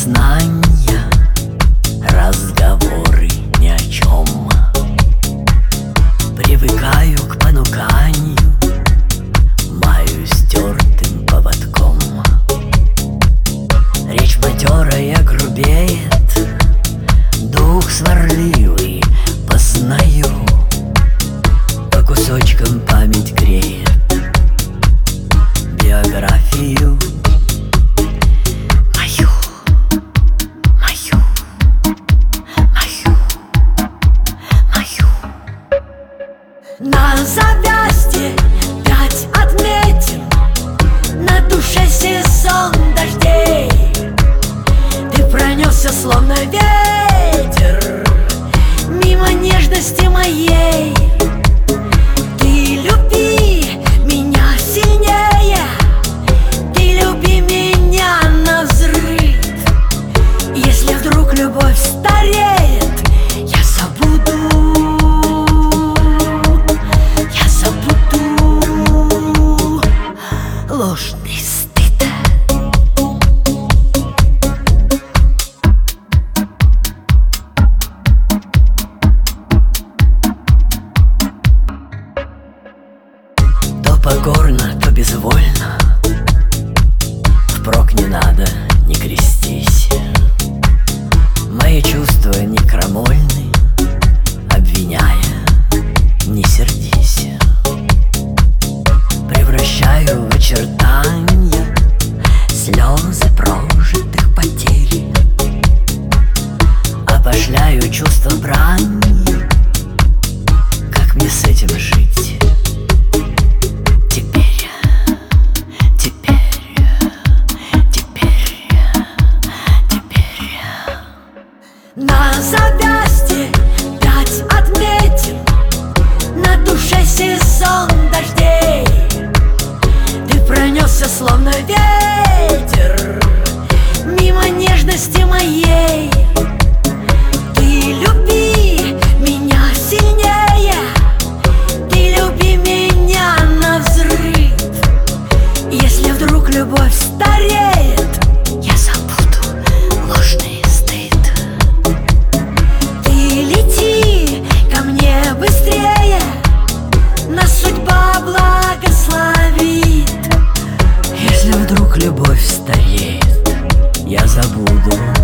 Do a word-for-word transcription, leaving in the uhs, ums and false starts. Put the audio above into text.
признания, разговоры ни о чем. Привыкаю к понуканию, маю стертым поводком. Речь матерая грубеет, дух сварливый познаю, по кусочкам память греет биографию мою, мою, мою, мою. На запястье пять отметин, на душе сезон дождей. Ты пронесся словно ветер мимо нежности моей. Ты люби меня сильнее, ты люби меня навзрыд. Если вдруг любовь стареет, я забуду, я забуду ложный стыд. То покорно, то безвольно, впрок не надо, не крестись. Мои чувства не крамольны, обвиняя, не сердись. Превращаю в очертания слезы прожитых потерь, опошляю чувства бранью. Как мне с этим жить? Теперь, теперь, теперь, теперь. На запястье пять отметин, на душе сезон дождей. Ты пронесся словно ветер мимо нежности моей. Ты люби меня сильнее, ты люби меня навзрыд. Если вдруг любовь стареет, я забуду ложный стыд. Ты лети ко мне быстрее, нас судьба благословит. Если вдруг любовь стареет, я забуду